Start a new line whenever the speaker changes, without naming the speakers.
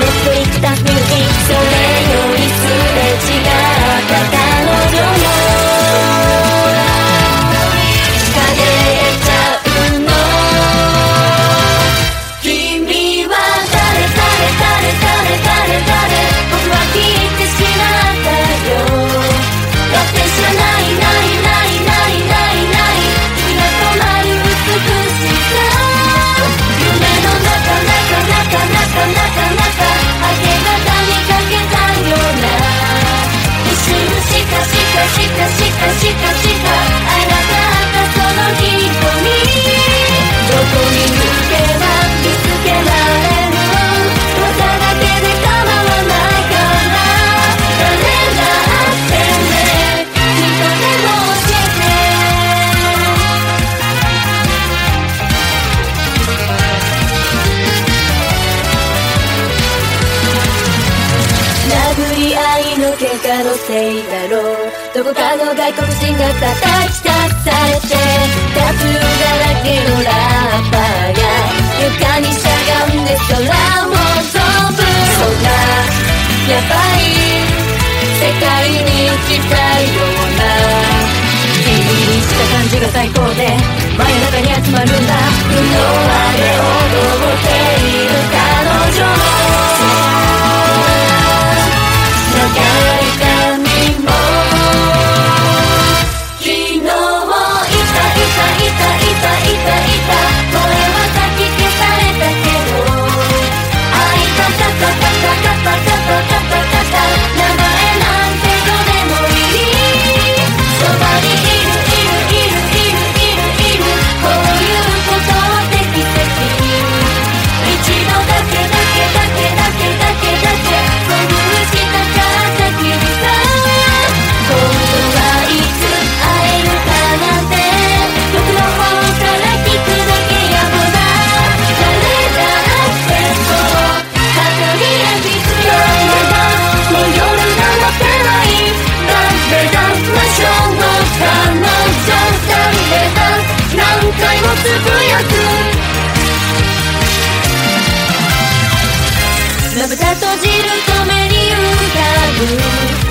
喧嘩のせいだろう。どこかの外国人が叩き出されて、タトゥーだらけのラッパーや床にしゃがんで空を飛ぶ。そんなやばい世界に行きたいような、ギリギリした感じが最高で真夜中に集まるんだ。フロアで踊っている彼女長い髪も昨日もいたいたいたいたいたいた声はかき消されたけど、あいたたたたたたたたたたた名前なんてどうでもいい。そばにいるいるいるいるいるいる、こういうことって奇跡。一度だけだけだけだけだけだけ興奮したつぶやくまぶた閉じると目に浮かぶ